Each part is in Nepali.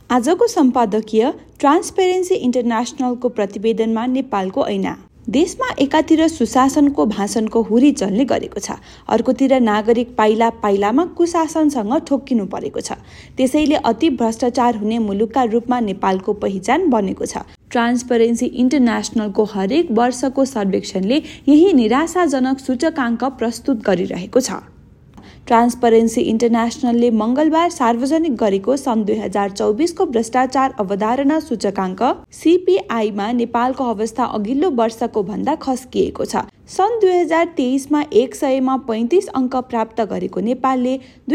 आजको सम्पादकीय ट्रान्सपेरेन्सी इन्टरनेसनलको प्रतिवेदनमा नेपालको ऐना। देशमा एकातिर सुशासनको भाषणको हुरी चल्ने गरेको छ, अर्कोतिर नागरिक पाइला पाइलामा कुशासनसँग ठोक्किनु परेको छ। त्यसैले अति भ्रष्टाचार हुने मुलुकका रूपमा नेपालको पहिचान बनेको छ। ट्रान्सपेरेन्सी इन्टरनेसनलको हरेक वर्षको सर्वेक्षणले यही निराशाजनक सूचकाङ्क प्रस्तुत गरिरहेको छ। ट्रान्सपेरेन्सी इन्टरनेसनलले मङ्गलबार सार्वजनिक गरेको सन् 2024 को भ्रष्टाचार अवधारणा सूचकाङ्क CPI-मा नेपालको अवस्था अघिल्लो वर्षको भन्दा खस्किएको छ। सन् 2023मा 100मा 35 अङ्क प्राप्त गरेको नेपालले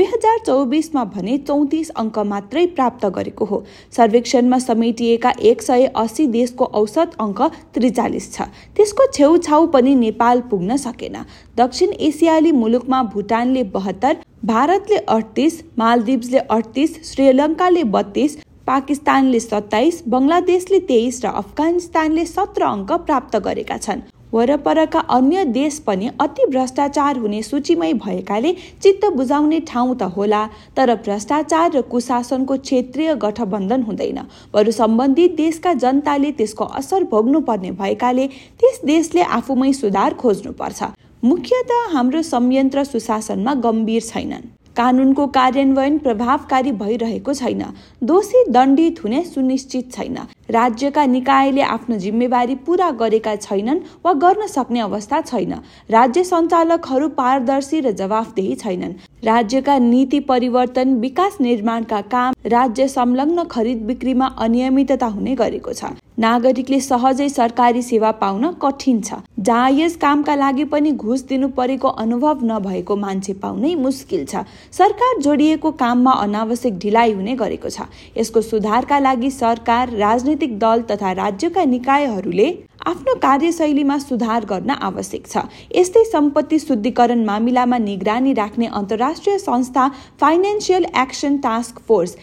2024मा भने 34 अङ्क मात्रै प्राप्त गरेको हो। सर्वेक्षणमा समेटिएका 180 देशको औसत अङ्क 43 छ। त्यसको छेउछाउ पनि नेपाल पुग्न सकेन। दक्षिण एसियाली मुलुकमा भुटानले 72, भारतले 38, मालदिभ्सले 38, श्रीलङ्काले 32, पाकिस्तानले 27, बङ्गलादेशले 23 र अफगानिस्तानले 17 अङ्क प्राप्त गरेका छन्। वरपरका अन्य देश पनि अति भ्रष्टाचार हुने सूचीमै भएकाले चित्त बुझाउने ठाउँ त होला, तर भ्रष्टाचार र कुशासनको क्षेत्रीय गठबन्धन हुँदैन। बरु सम्बन्धित देशका जनताले त्यसको असर भोग्नुपर्ने भएकाले त्यस देशले आफूमै सुधार खोज्नुपर्छ। मुख्यतः हाम्रो संयन्त्र सुशासनमा गम्भीर छैनन्। कानुनको कार्यान्वयन प्रभावकारी भइरहेको छैन। दोषी दण्डित हुने सुनिश्चित छैन। राज्यका निकायले आफ्नो जिम्मेवारी पूरा गरेका छैनन् वा गर्न सक्ने अवस्था छैन। राज्य सञ्चालकहरू पारदर्शी र जवाफदेही छैनन्। राज्यका नीति परिवर्तन, विकास निर्माणका काम, राज्य संलग्न खरिद बिक्रीमा अनियमितता हुने गरेको छ। नागरिकले सहजै सरकारी सेवा पाउन कठिन छ। जायज कामका लागि पनि घुस दिनु परेको अनुभव नभएको मान्छे पाउनै मुस्किल छ। सरकार जोडिएको काममा अनावश्यक ढिलाइ हुने गरेको छ। यसको सुधारका लागि सरकार, राजनीतिक दल तथा राज्यका निकायहरूले आफ्नो कार्यशैलीमा सुधार गर्न आवश्यक छ। यस्तै सम्पत्ति शुद्धिकरण मामिलामा निगरानी राख्ने अन्तर्राष्ट्रिय संस्था financial action task force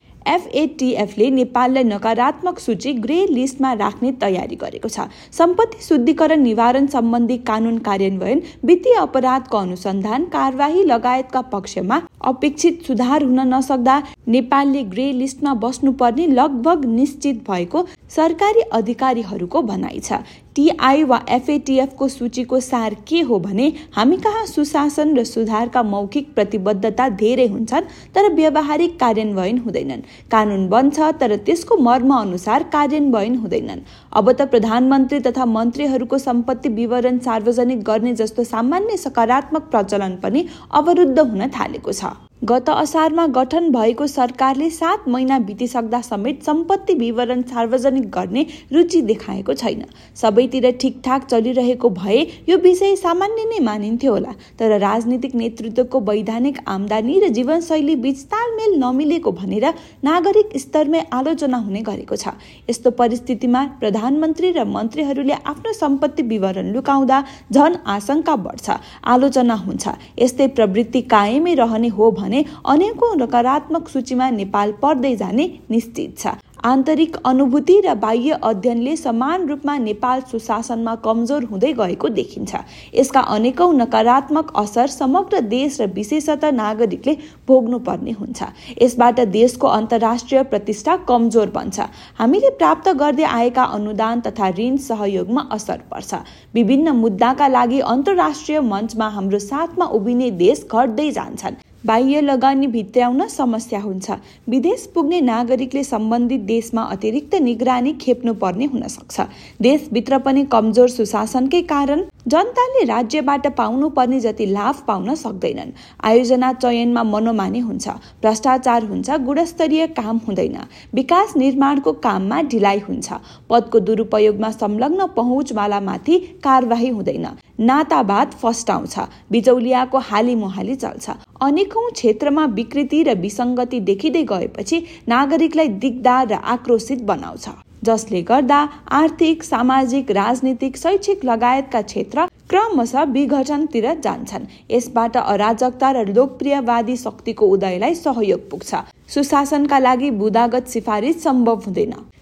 FATF ले नेपाललाई नकारात्मक सूची ग्रे लिस्टमा राख्ने तयारी गरेको छ। सम्पत्ति शुद्धिकरण निवारण सम्बन्धी कानुन कार्यान्वयन, वित्तीय अपराधको अनुसन्धान, कारवाही लगायतका पक्षमा अपेक्षित सुधार हुन नसक्दा नेपालले ग्रे लिस्टमा बस्नुपर्ने लगभग निश्चित भएको सरकारी अधिकारीहरूको भनाइ छ। TI वा FATF को सूचीको सार के हो भने, हामी कहाँ सुशासन र सुधारका मौखिक प्रतिबद्धता धेरै हुन्छन्, तर व्यावहारिक कार्यान्वयन हुँदैनन्। कानुन बन्छ, तर त्यसको मर्म अनुसार कार्यान्वयन हुँदैनन्। अब त प्रधानमन्त्री तथा मन्त्रीहरूको सम्पत्ति विवरण सार्वजनिक गर्ने जस्तो सामान्य सकारात्मक प्रचलन पनि अवरुद्ध हुन थालेको छ। गत असारमा गठन भएको सरकारले 7 महिना बितिसक्दा समेत सम्पत्ति विवरण सार्वजनिक गर्ने रुचि देखाएको छैन। सबैतिर ठिकठाक चलिरहेको भए यो विषय सामान्य नै मानिन्थ्यो होला, तर राजनीतिक नेतृत्वको वैधानिक आम्दानी र जीवनशैली बीच तालमेल नमिलेको भनेर नागरिक स्तरमै आलोचना हुने गरेको छ। यस्तो परिस्थितिमा प्रधानमन्त्री र मन्त्रीहरूले आफ्नो सम्पत्ति विवरण लुकाउँदा झन आशंका बढ्छ, आलोचना हुन्छ। यस्तै प्रवृत्ति कायमै रहने हो भने अनेकौं नकारात्मक सूचीमा नेपाल पर्दै जाने निश्चित छ। आन्तरिक अनुभूति र बाह्य अध्ययनले समान रूपमा नेपाल सुशासनमा कमजोर हुँदै गएको देखिन्छ। यसका अनेकौं नकारात्मक असर समग्र देश र विशेषतः नागरिकले भोग्नुपर्ने हुन्छ। यसबाट देशको अन्तर्राष्ट्रिय प्रतिष्ठा कमजोर बन्छ। हामीले प्राप्त गर्दै आएका अनुदान तथा ऋण सहयोगमा असर पर्छ। विभिन्न मुद्दाका लागि अन्तर्राष्ट्रिय मञ्चमा हाम्रो साथमा उभिने देश घट्दै जान्छन्। बाह्य लगानी भित्र्याउन समस्या हुन्छ। विदेश पुग्ने नागरिकले सम्बन्धित देशमा अतिरिक्त निगरानी खेप्नु पर्ने हुन सक्छ। देशभित्र पनि कमजोर सुशासनकै कारण जनताले राज्यबाट पाउनु पर्ने जति लाभ पाउन सक्दैनन्। आयोजना चयनमा मनोमानी हुन्छ, भ्रष्टाचार हुन्छ, गुणस्तरीय काम हुँदैन, विकास निर्माणको काममा ढिलाइ हुन्छ, पदको दुरुपयोगमा संलग्न पहुँचवालामाथि कारवाही हुँदैन, नातावाद फस्टाउँछ, बिचौलियाको हालीमुहाली चल्छ। अनेकौं क्षेत्रमा विकृति र विसङ्गति देखिँदै गएपछि नागरिकलाई दिगदार र आक्रोशित बनाउँछ, जसले गर्दा आर्थिक, सामाजिक, राजनीतिक, शैक्षिक लगायतका क्षेत्र क्रमशः विघटनतिर जान्छन्। यसबाट अराजकता र लोकप्रियवादी शक्तिको उदयलाई सहयोग पुग्छ। सुशासनका लागि बुदागत सिफारिस सम्भव हुँदैन।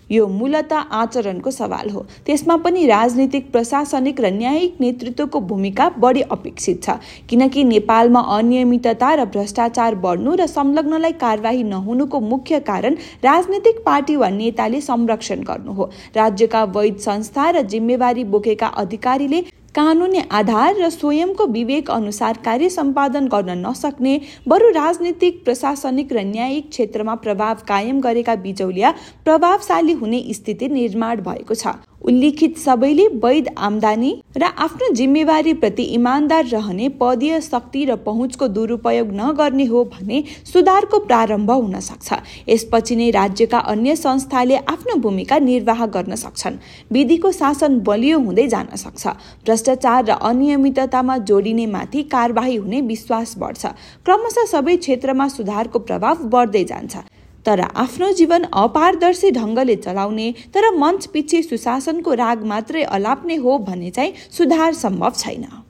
यो मूलतः आचरणको सवाल हो। त्यसमा पनि राजनीतिक, प्रशासनिक र न्यायिक नेतृत्वको भूमिका बढी अपेक्षित छ, किनकि नेपालमा अनियमितता र भ्रष्टाचार बढ्नु र संलग्नलाई कारबाही नहुनुको मुख्य कारण राजनीतिक पार्टी वा नेताले संरक्षण गर्नु हो। राज्यका वैध संस्था र जिम्मेवारी बोकेका अधिकारीले कानुनी आधार र स्वयंको विवेक अनुसार कार्य सम्पादन गर्न नसक्ने, बरु राजनीतिक, प्रशासनिक र न्यायिक क्षेत्रमा प्रभाव कायम गरेका बिचौलिया प्रभावशाली हुने स्थिति निर्माण भएको छ। उल्लिखित सबैले वैध आम्दानी र आफ्नो जिम्मेवारीप्रति इमान्दार रहने, पदीय शक्ति र पहुँचको दुरुपयोग नगर्ने हो भने सुधारको प्रारम्भ हुन सक्छ। यसपछि नै राज्यका अन्य संस्थाले आफ्नो भूमिका निर्वाह गर्न सक्छन्। विधिको शासन बलियो हुँदै जान सक्छ। भ्रष्टाचार र अनियमिततामा जोडिने माथि कारबाही हुने विश्वास बढ्छ। क्रमशः सबै क्षेत्रमा सुधारको प्रभाव बढ्दै जान्छ। तर आफ्नो जीवन अपारदर्शी ढङ्गले चलाउने, तर मञ्च पछि सुशासनको राग मात्रै अलाप्ने हो भने चाहिँ सुधार सम्भव छैन।